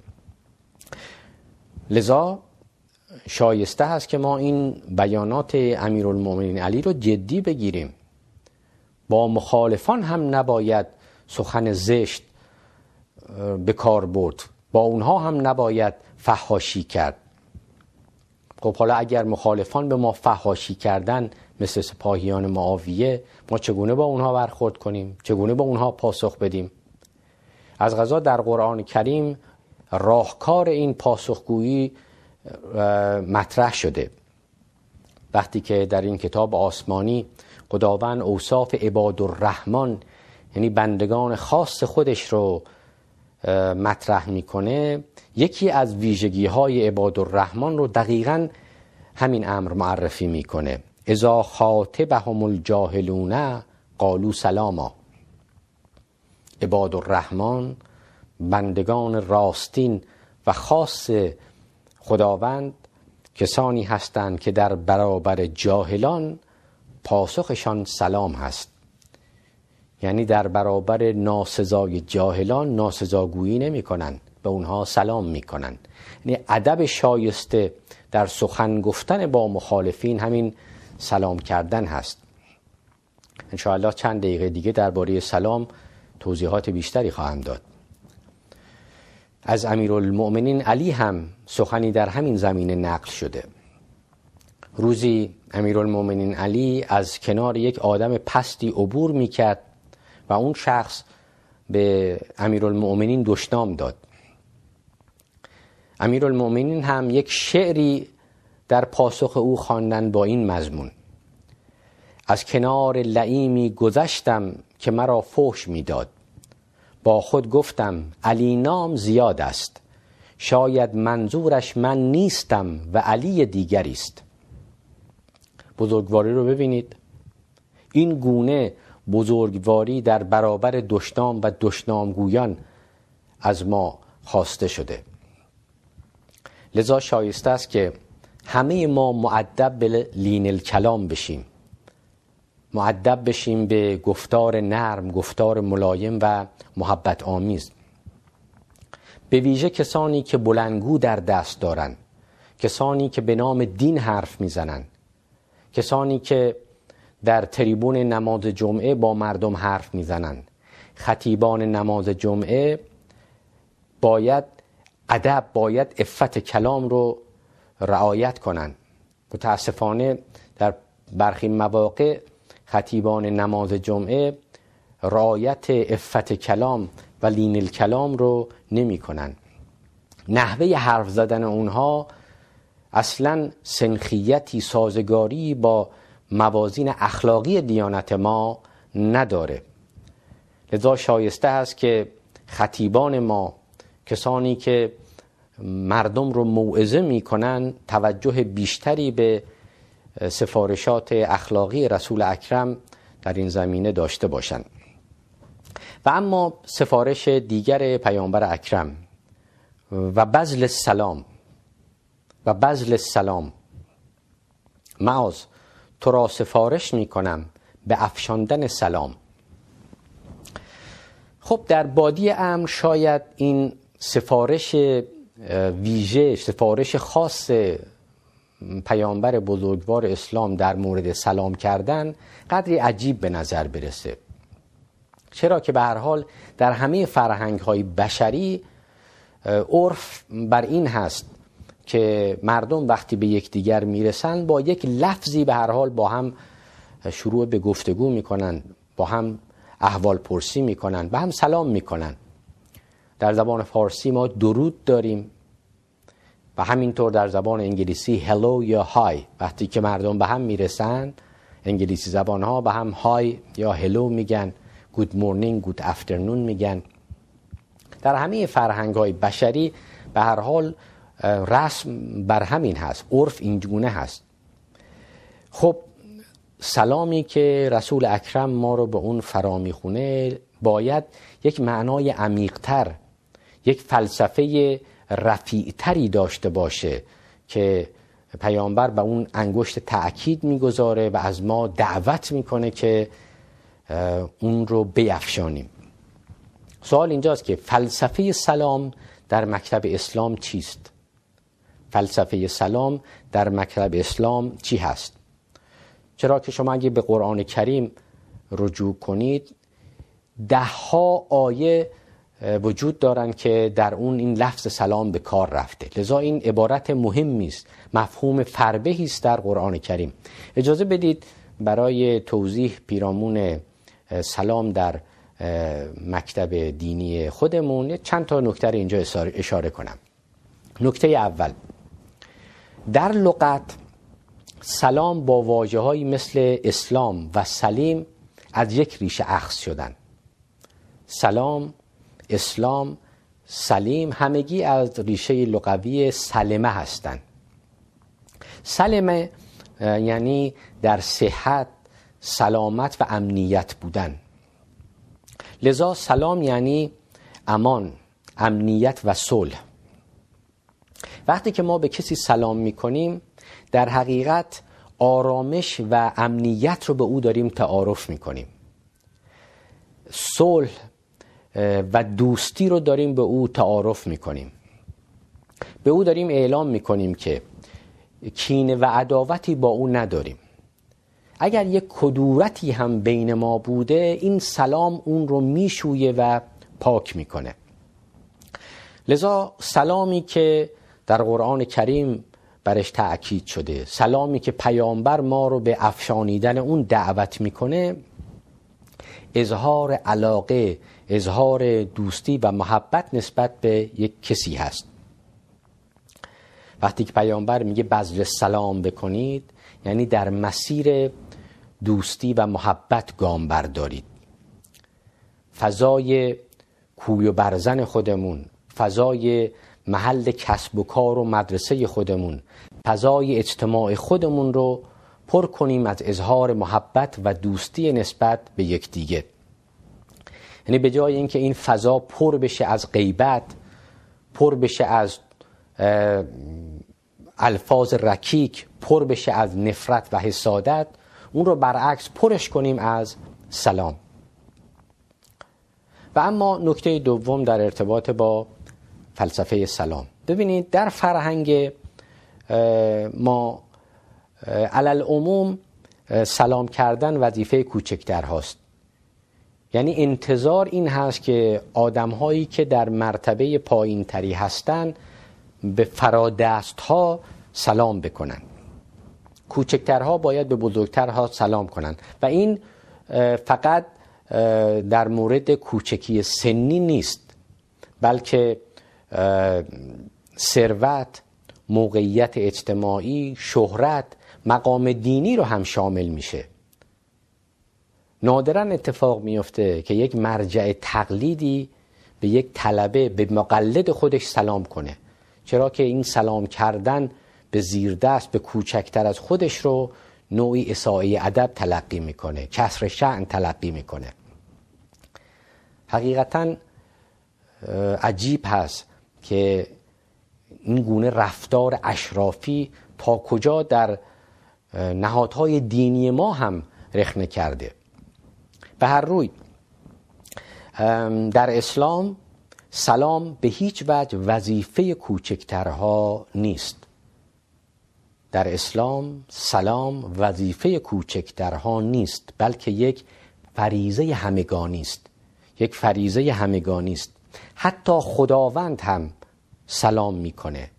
لذا شایسته هست که ما این بیانات امیرالمؤمنین علی رو جدی بگیریم. با مخالفان هم نباید سخن زشت به کار برد، با اونها هم نباید فحاشی کرد. خب حالا اگر مخالفان به ما فحاشی کردن مثل سپاهیان معاویه، ما چگونه با اونها برخورد کنیم؟ چگونه با اونها پاسخ بدیم؟ از قضا در قرآن کریم راهکار این پاسخگویی مطرح شده. وقتی که در این کتاب آسمانی خداوند اوصاف عباد الرحمن، یعنی بندگان خاص خودش رو مطرح میکنه، یکی از ویژگی های عباد الرحمن رو دقیقاً همین امر معرفی میکنه: اذا خاطبهم الجاهلون قالوا سلاما. عباد الرحمن، بندگان راستین و خاص خداوند، کسانی هستند که در برابر جاهلان پاسخشان سلام هست. یعنی در برابر ناسزای جاهلان ناسزاگویی نمی کنن، به اونها سلام می کنن. یعنی ادب شایسته در سخن گفتن با مخالفین همین سلام کردن هست. انشاءالله چند دقیقه دیگه درباره سلام توضیحات بیشتری خواهم داد. از امیرالمؤمنین علی هم سخنی در همین زمینه نقل شده. روزی امیرالمؤمنین علی از کنار یک آدم پستی عبور میکرد و اون شخص به امیرالمؤمنین دشنام داد. امیرالمؤمنین هم یک شعری در پاسخ او خواندن با این مضمون: از کنار لئیمی گذشتم که مرا فحش میداد، با خود گفتم علی نام زیاد است، شاید منظورش من نیستم و علی دیگری است. بزرگواری رو ببینید. این گونه بزرگواری در برابر دشنام و دشنامگویان از ما خواسته شده. لذا شایسته است که همه ما مؤدب به لین الکلام بشیم، مؤدب بشیم به گفتار نرم، گفتار ملایم و محبت آمیز. به ویژه کسانی که بلندگو در دست دارن، کسانی که به نام دین حرف میزنن، کسانی که در تریبون نماز جمعه با مردم حرف میزنن. خطیبان نماز جمعه باید ادب، باید عفت کلام رو رعایت کنن. متاسفانه در برخی مواقع خطیبان نماز جمعه رعایت عفت کلام و لین الکلام رو نمی کنن. نحوه حرف زدن اونها اصلا سنخیتی، سازگاری با موازین اخلاقی دیانت ما نداره. لذا شایسته است که خطیبان ما، کسانی که مردم رو موعظه میکنن توجه بیشتری به سفارشات اخلاقی رسول اکرم در این زمینه داشته باشند. و اما سفارش دیگر پیامبر اکرم و بذل السلام معاذ تو را سفارش میکنم به افشاندن سلام. خب در بادی امر شاید این سفارش ویژه، سفارش خاص پیامبر بزرگوار اسلام در مورد سلام کردن قدری عجیب به نظر برسه، چرا که به هر حال در همه فرهنگ‌های بشری عرف بر این هست که مردم وقتی به یکدیگر میرسن با یک لفظی به هر حال با هم شروع به گفتگو میکنن، با هم احوال پرسی میکنن، به هم سلام میکنن. در زبان فارسی ما درود داریم و همینطور در زبان انگلیسی هلو یا های. وقتی که مردم به هم میرسن انگلیسی زبان ها به هم های یا هلو میگن، گود مورنینگ، گود افترنون میگن. در همه فرهنگ های بشری به هر حال رسم بر همین هست، عرف اینگونه هست. خب سلامی که رسول اکرم ما رو به اون فرا میخونه باید یک معنای عمیق‌تر، یک فلسفه رفیع‌تری داشته باشه که پیامبر به اون انگشت تأکید میگذاره و از ما دعوت میکنه که اون رو بیفشانیم. سوال اینجاست که فلسفه سلام در مکتب اسلام چیست؟ فلسفه سلام در مکتب اسلام چی هست؟ چرا که شما اگه به قرآن کریم رجوع کنید 10 آیه وجود دارن که در اون این لفظ سلام به کار رفته. لذا این عبارت مهمی است، مفهوم فربهی است در قرآن کریم. اجازه بدید برای توضیح پیرامون سلام در مکتب دینی خودمون چند تا نکته رو اینجا اشاره کنم. نکته اول، در لغت سلام با واژه‌هایی مثل اسلام و سلیم از یک ریشه اخذ شدن. سلام، اسلام، سلیم همگی از ریشه لغوی سلمه هستند. سلمه یعنی در صحت، سلامت و امنیت بودن. لذا سلام یعنی امان، امنیت و صلح. وقتی که ما به کسی سلام میکنیم در حقیقت آرامش و امنیت رو به او داریم تعارف میکنیم، صلح و دوستی رو داریم به او تعارف میکنیم، به او داریم اعلام میکنیم که کینه و عداوتی با او نداریم. اگر یک کدورتی هم بین ما بوده این سلام اون رو میشویه و پاک میکنه. لذا سلامی که در قرآن کریم برش تأکید شده، سلامی که پیامبر ما رو به افشانیدن اون دعوت میکنه، اظهار علاقه، اظهار دوستی و محبت نسبت به یک کسی هست. وقتی که پیامبر میگه بذل سلام بکنید یعنی در مسیر دوستی و محبت گام بردارید. فضای کوی و برزن خودمون، فضای محل کسب و کار و مدرسه خودمون، فضای اجتماع خودمون رو پر کنیم از اظهار محبت و دوستی نسبت به یکدیگه. یعنی به جای اینکه این فضا پر بشه از غیبت، پر بشه از الفاظ رکیک، پر بشه از نفرت و حسادت، اون رو برعکس پرش کنیم از سلام. و اما نکته دوم در ارتباط با فلسفه سلام، ببینید در فرهنگ ما علل عموم سلام کردن وظیفه کوچکتر هاست. یعنی انتظار این هست که آدم‌هایی که در مرتبه پایین تری هستن به فرادست ها سلام بکنن، کوچکترها باید به بزرگترها سلام کنن. و این فقط در مورد کوچکی سنی نیست، بلکه ثروت، موقعیت اجتماعی، شهرت، مقام دینی رو هم شامل میشه. نادراً اتفاق میفته که یک مرجع تقلیدی به یک طلبه به مقلد خودش سلام کنه، چرا که این سلام کردن به زیردست، به کوچکتر از خودش رو نوعی اساءه ادب تلقی میکنه، کسر شأن تلقی میکنه. حقیقتاً عجیب هست که این گونه رفتار اشرافی تا کجا در نهادهای دینی ما هم رخنه کرده. به هر روی در اسلام سلام به هیچ وجه وظیفه کوچکترها نیست. در اسلام سلام وظیفه کوچکترها نیست، بلکه یک فریضه همگانی است. یک فریضه همگانی است. حتی خداوند هم سلام میکنه.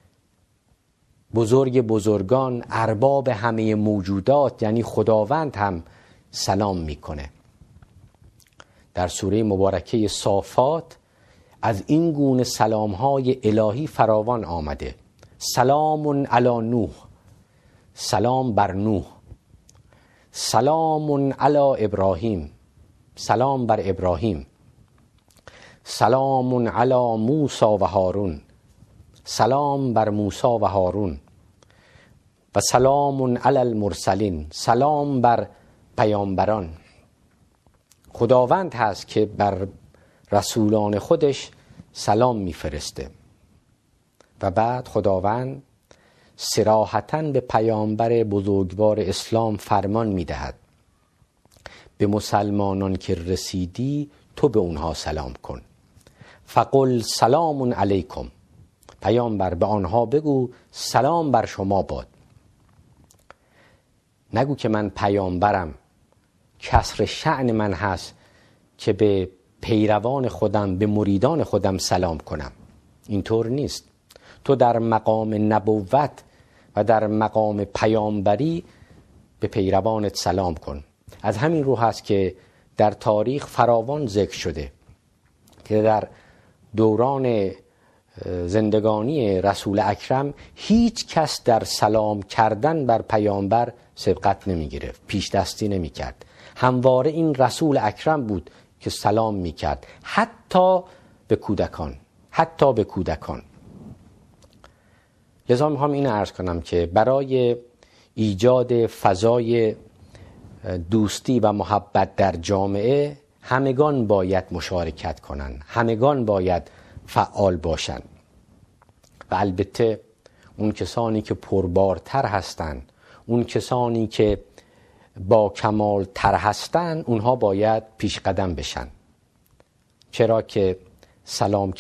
بزرگ بزرگان، ارباب همه موجودات یعنی خداوند هم سلام میکنه. در سوره مبارکه صافات از این گونه سلام‌های الهی فراوان آمده. سلام علی نوح، سلام بر نوح. سلام علی ابراهیم، سلام بر ابراهیم. سلام علی موسی و هارون، سلام بر موسی و هارون. و سلام علی المرسلین، سلام بر پیامبران. خداوند هست که بر رسولان خودش سلام میفرسته. و بعد خداوند صراحتاً به پیامبر بزرگوار اسلام فرمان میدهد به مسلمانان که رسیدی تو به اونها سلام کن. فقل سلام علیکم، پیامبر به آنها بگو سلام بر شما باد. نگو که من پیامبرم، کسر شأن من هست که به پیروان خودم، به مریدان خودم سلام کنم. اینطور نیست. تو در مقام نبوت و در مقام پیامبری به پیروانت سلام کن. از همین رو هست که در تاریخ فراوان ذکر شده که در دوران زندگانی رسول اکرم هیچ کس در سلام کردن بر پیامبر سبقت نمی گرفت، پیش دستی نمی کرد. همواره این رسول اکرم بود که سلام می کرد، حتی به کودکان، حتی به کودکان. لذا میخوام این عرض کنم که برای ایجاد فضای دوستی و محبت در جامعه همگان باید مشارکت کنند، همگان باید فعال باشند. و البته اون کسانی که پربارتر هستند، اون کسانی که با کمال تر هستند، اونها باید پیش قدم بشن. چرا که سلام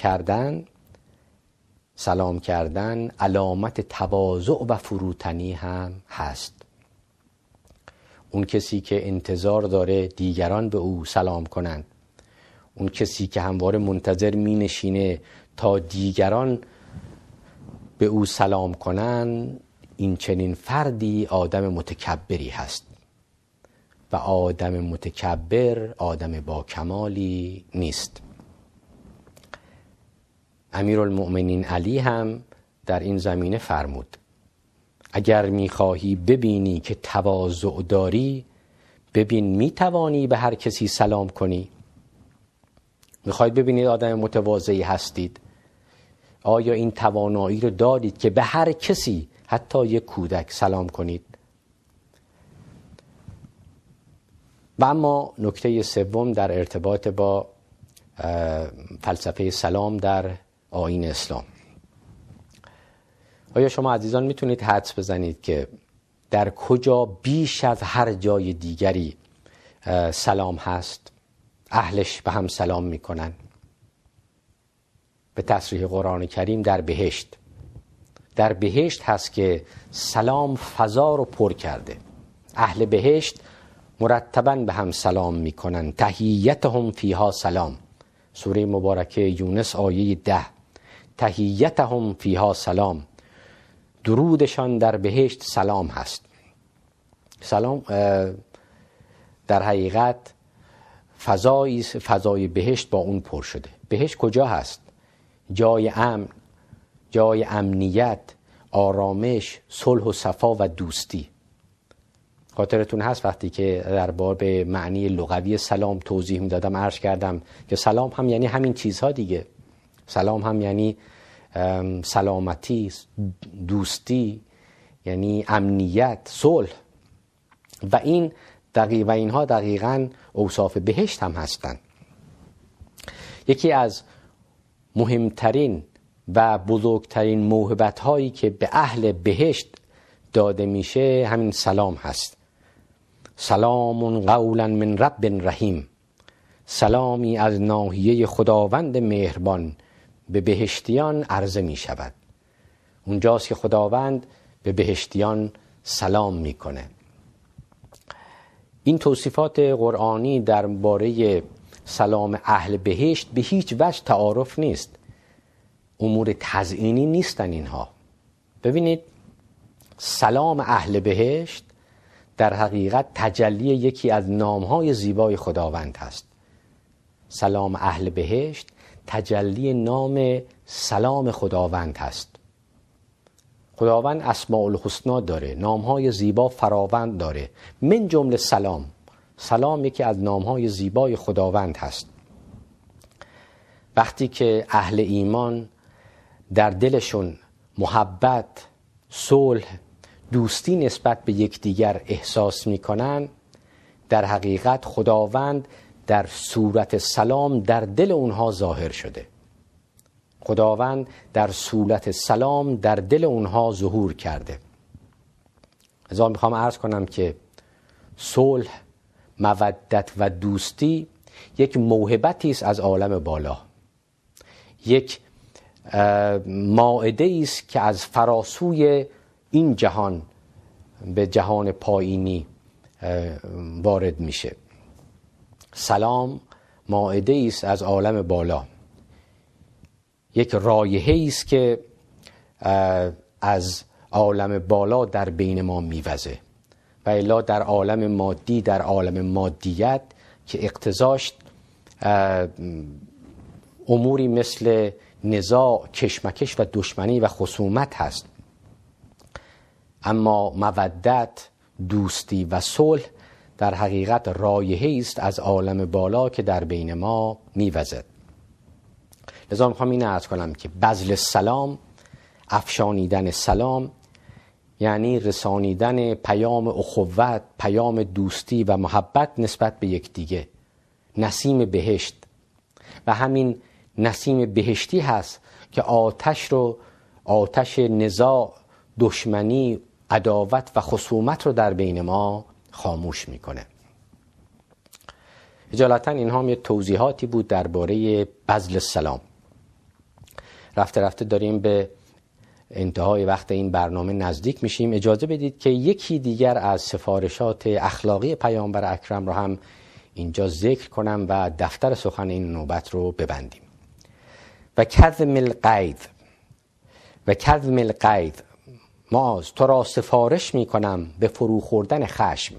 کردن علامت تواضع و فروتنی هم هست. اون کسی که انتظار داره دیگران به او سلام کنند، اون کسی که همواره منتظر می نشینه تا دیگران به او سلام کنند، این چنین فردی آدم متکبری هست و آدم متکبر آدم با کمالی نیست. امیرالمؤمنین علی هم در این زمینه فرمود اگر میخواهی ببینی که تواضع داری، ببین میتوانی به هر کسی سلام کنی. میخواید ببینید آدم متواضعی هستید، آیا این توانایی رو دارید که به هر کسی، حتی یک کودک، سلام کنید؟ و اما نکته سوم در ارتباط با فلسفه سلام در آیین اسلام. آیا شما عزیزان میتونید حدس بزنید که در کجا بیش از هر جای دیگری سلام هست؟ اهلش به هم سلام میکنن. به تصریح قرآن کریم در بهشت. در بهشت هست که سلام فضا رو پر کرده. اهل بهشت مرتباً به هم سلام میکنن. تحیتهم فیها سلام. سوره مبارکه یونس آیه 10. تحیتهم فیها سلام. درودشان در بهشت سلام هست. سلام در حقیقت فضای بهشت با اون پر شده. بهشت کجا هست؟ جای امن، جای امنیت، آرامش، صلح و صفا و دوستی. خاطرتون هست وقتی که در باب معنی لغوی سلام توضیح میدادم عرض کردم که سلام هم یعنی همین چیزها دیگه. سلام هم یعنی سلامتی، دوستی، یعنی امنیت، صلح، و اینها دقیقاً اوصاف بهشت هم هستند. یکی از مهمترین و بزرگترین موهبت هایی که به اهل بهشت داده میشه همین سلام هست. سلام قولا من رب رحیم، سلامی از ناحیه خداوند مهربان به بهشتیان عرضه می شود. اونجاست که خداوند به بهشتیان سلام میکنه. این توصیفات قرآنی درباره سلام اهل بهشت به هیچ وجه تعارف نیست، امور تزیینی نیستن اینها. ببینید سلام اهل بهشت در حقیقت تجلی یکی از نامهای زیبای خداوند هست. سلام اهل بهشت تجلی نام سلام خداوند هست. خداوند اسماء الحسنا داره، نامهای زیبا فراوان داره، من جمله سلام. سلام یکی از نامهای زیبای خداوند هست. وقتی که اهل ایمان در دلشون محبت، صلح، دوستی نسبت به یکدیگر احساس میکنن، در حقیقت خداوند در صورت سلام در دل اونها ظاهر شده. خداوند در صورت سلام در دل اونها ظهور کرده. لذا میخوام عرض کنم که صلح، مودت و دوستی یک موهبتی است از عالم بالا، یک مائده است که از فراسوی این جهان به جهان پایینی وارد میشه. سلام مائده است از عالم بالا، یک رایحه است که از عالم بالا در بین ما میوزه، و الا در عالم مادی، در عالم مادیت که اقتضاش اموری مثل نزاع، کشمکش و دشمنی و خصومت هست. اما مودت، دوستی و صلح در حقیقت رایحه است از عالم بالا که در بین ما میوزد. لذا میخوام این عرض کنم که بذل سلام، افشانیدن سلام، یعنی رسانیدن پیام اخوت، پیام دوستی و محبت نسبت به یکدیگه، نسیم بهشت. و همین نسیم بهشتی هست که آتش نزاع، دشمنی، عداوت و خصومت رو در بین ما خاموش میکنه. اجالتا اینها هم یه توضیحاتی بود درباره بذل سلام. رفته رفته داریم به انتهای وقت این برنامه نزدیک میشیم. اجازه بدید که یکی دیگر از سفارشات اخلاقی پیامبر اکرم رو هم اینجا ذکر کنم و دفتر سخن این نوبت رو ببندیم. و کظم الغیظ، معاذ تو را سفارش میکنم به فرو خوردن خشم.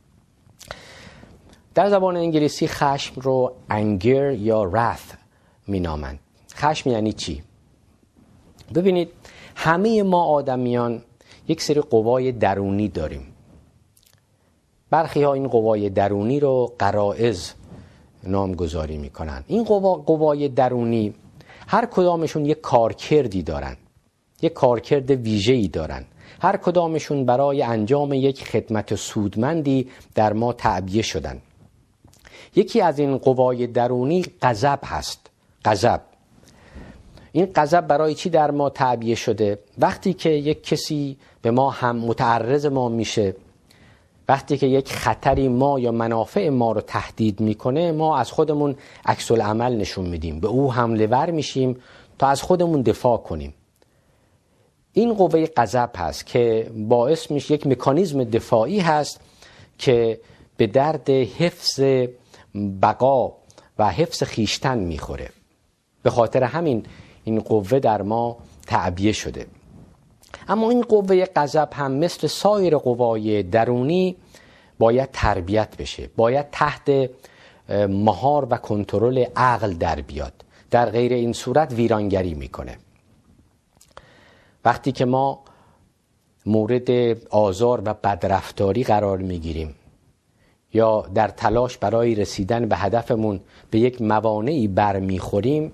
در زبان انگلیسی خشم رو anger یا wrath مینامند. خشم یعنی چی؟ ببینید همه ما آدمیان یک سری قوای درونی داریم. برخی ها این قوای درونی رو غرایز نامگذاری میکنن. این قوای درونی هر کدامشون یک کارکردی دارن، یک کارکرد ویژه‌ای دارن. هر کدامشون برای انجام یک خدمت سودمندی در ما تعبیه شدن. یکی از این قوای درونی غضب هست. غضب. این غضب برای چی در ما تعبیه شده؟ وقتی که یک کسی به ما هم متعرض ما میشه، وقتی که یک خطری ما یا منافع ما رو تهدید میکنه، ما از خودمون عکس العمل نشون میدیم، به او حمله ور میشیم تا از خودمون دفاع کنیم. این قوه غضب هست که باعث میشه، یک مکانیزم دفاعی هست که به درد حفظ بقا و حفظ خیشتن میخوره. به خاطر همین این قوه در ما تعبیه شده. اما این قوه غضب هم مثل سایر قوای درونی باید تربیت بشه، باید تحت مهار و کنترل عقل در بیاد. در غیر این صورت ویرانگری میکنه. وقتی که ما مورد آزار و بدرفتاری قرار میگیریم یا در تلاش برای رسیدن به هدفمون به یک موانعی برمیخوریم،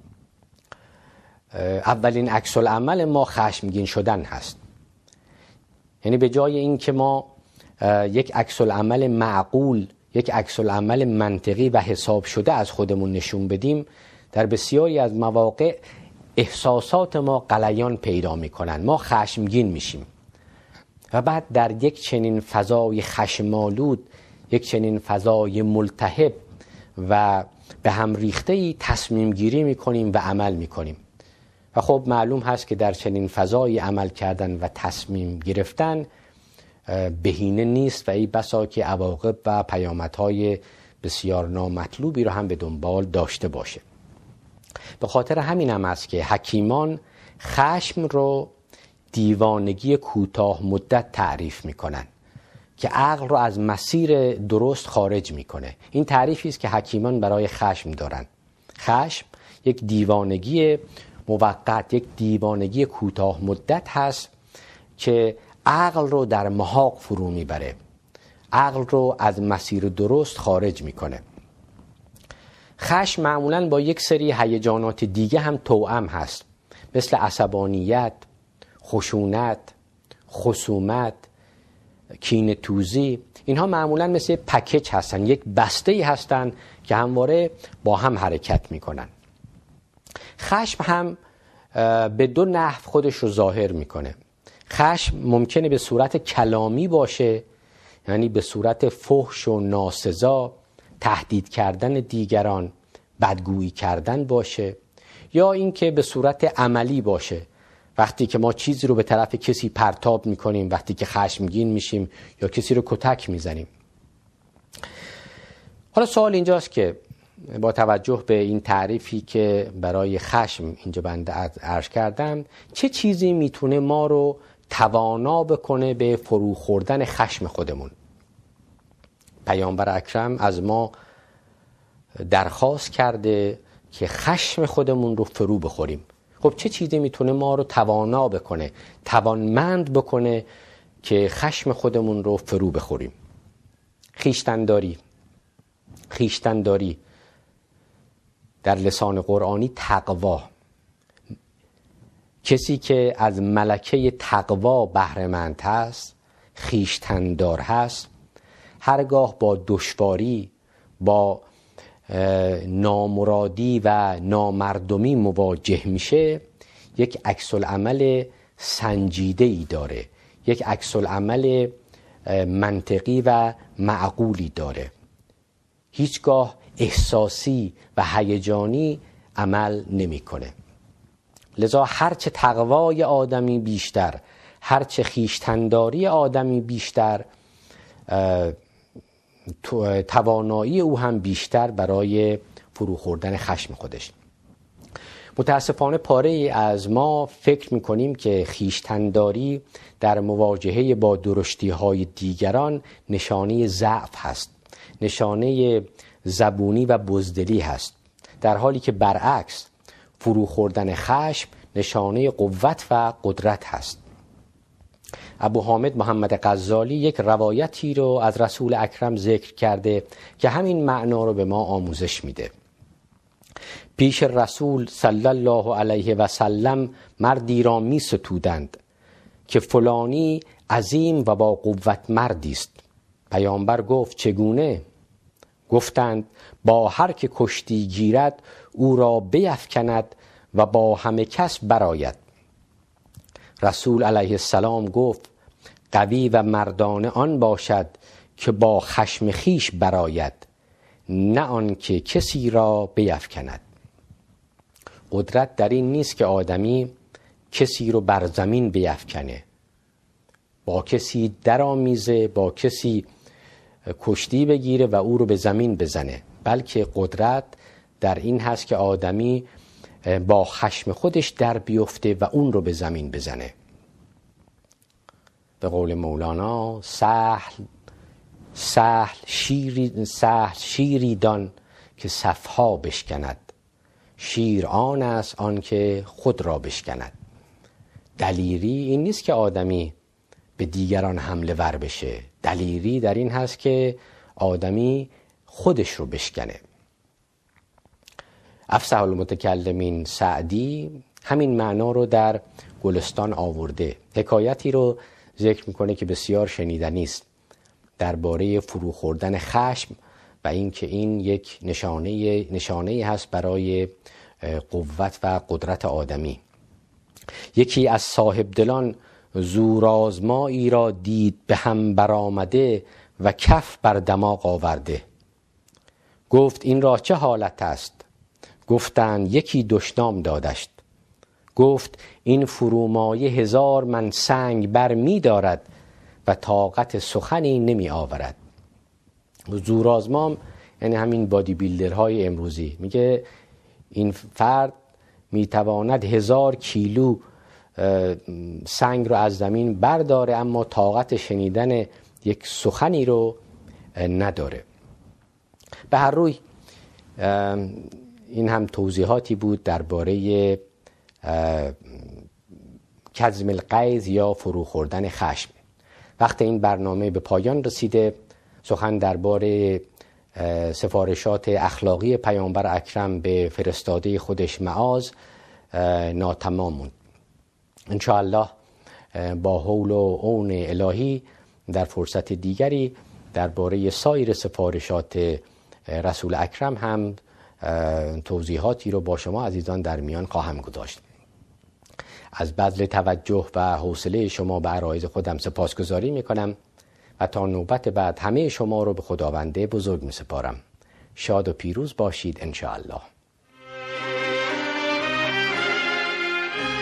اولین عکس العمل ما خشمگین شدن هست. یعنی به جای این که ما یک عکس العمل معقول، یک عکس العمل منطقی و حساب شده از خودمون نشون بدیم، در بسیاری از مواقع احساسات ما غلیان پیدا میکنن، ما خشمگین میشیم و بعد در یک چنین فضای خشم‌آلود، یک چنین فضای ملتهب و به هم ریخته‌ای تصمیم گیری میکنیم و عمل میکنیم و خب معلوم هست که در چنین فضای عمل کردن و تصمیم گرفتن بهینه نیست و ای بسا که عواقب و پیامدهای بسیار نامطلوبی رو هم به دنبال داشته باشه. به خاطر همین هم است که حکیمان خشم رو دیوانگی کوتاه مدت تعریف میکنن که عقل رو از مسیر درست خارج میکنه. این تعریفی است که حکیمان برای خشم دارن. خشم یک دیوانگی موقت، یک دیوانگی کوتاه مدت هست که عقل رو در محاق فرو میبره، عقل رو از مسیر درست خارج میکنه. خشم معمولاً با یک سری هیجانات دیگه هم توأم هست، مثل عصبانیت، خشونت، خصومت، کینه‌توزی. اینها معمولاً مثل پکیج هستن، یک بسته‌ای هستن که همواره با هم حرکت میکنن. خشم هم به دو نحو خودش رو ظاهر میکنه. خشم ممکنه به صورت کلامی باشه، یعنی به صورت فحش و ناسزا، تهدید کردن دیگران، بدگویی کردن باشه، یا اینکه به صورت عملی باشه، وقتی که ما چیزی رو به طرف کسی پرتاب میکنیم، وقتی که خشمگین میشیم یا کسی رو کتک میزنیم. حالا سوال اینجاست که با توجه به این تعریفی که برای خشم اینجا بنده عرض کردم، چه چیزی میتونه ما رو توانا بکنه به فرو خوردن خشم خودمون؟ پیامبر اکرم از ما درخواست کرده که خشم خودمون رو فرو بخوریم. خب چه چیزی میتونه ما رو توانا بکنه، توانمند بکنه که خشم خودمون رو فرو بخوریم؟ خیشتنداری در لسان قرآنی تقوا. کسی که از ملکه تقوا بهره‌مند هست، خیشتندار هست، هرگاه با دشواری، با نامرادی و نامردمی مواجه میشه، یک عکس العمل سنجیده‌ای داره، یک عکس العمل منطقی و معقولی داره، هیچگاه احساسی و هیجانی عمل نمیکنه. لذا هرچه تقوای آدمی بیشتر، هرچه خیشتنداری آدمی بیشتر، توانایی او هم بیشتر برای فرو خوردن خشم خودش. متاسفانه پاره‌ای از ما فکر میکنیم که خیشتنداری در مواجهه با درشتی‌های دیگران نشانه ضعف هست، نشانه زبونی و بزدلی هست، در حالی که برعکس فرو خوردن خشم نشانه قوت و قدرت هست. ابو حامد محمد غزالی یک روایتی رو از رسول اکرم ذکر کرده که همین معنا رو به ما آموزش میده. پیش رسول صلی الله علیه و سلم مردی را می ستودند که فلانی عظیم و با قوت مردی است. پیامبر گفت چگونه؟ گفتند با هر که کشتی گیرد او را بیفکند و با همه کس براید. رسول علیه السلام گفت قوی و مردانه آن باشد که با خشم خیش براید، نه آن که کسی را بیفکند. قدرت در این نیست که آدمی کسی رو بر زمین بیفکنه، با کسی درآمیزه، با کسی کشتی بگیره و او رو به زمین بزنه، بلکه قدرت در این هست که آدمی با خشم خودش در بیفته و اون رو به زمین بزنه. به قول مولانا سهل شیری دان که صفها بشکند، شیر آن است آن که خود را بشکند. دلیری این نیست که آدمی به دیگران حمله ور بشه. دلیری در این هست که آدمی خودش رو بشکنه. افصح المتکلمین سعدی همین معنا رو در گلستان آورده. حکایتی رو ذکر میکنه که بسیار شنیدنی است درباره فرو خوردن خشم و اینکه این یک نشانه هست برای قوت و قدرت آدمی. یکی از صاحب دلان زورآزمایی را دید به هم برآمده و کف بر دماغ آورده. گفت این را چه حالت است؟ گفتند یکی دشنام دادشت. گفت این فرومایه 1000 من سنگ بر می دارد و طاقت سخنی نمی آورد. زورآزمام یعنی همین بادی بیلدرهای امروزی. میگه این فرد میتواند 1000 کیلو سنگ رو از زمین برداره اما طاقت شنیدن یک سخنی رو نداره. به هر روی این هم توضیحاتی بود درباره کظم الغیظ یا فرو خوردن خشم. وقت این برنامه به پایان رسیده. سخن درباره سفارشات اخلاقی پیامبر اکرم به فرستاده خودش معاذ ناتمام موند. انشاءالله با حول و عون الهی در فرصت دیگری درباره سایر سفارشات رسول اکرم هم توضیحاتی رو با شما عزیزان در میان خواهم گذاشت. از بذل توجه و حوصله شما به عرایض خودم سپاسگزاری میکنم و تا نوبت بعد همه شما رو به خداوند بزرگ میسپارم. شاد و پیروز باشید انشاءالله.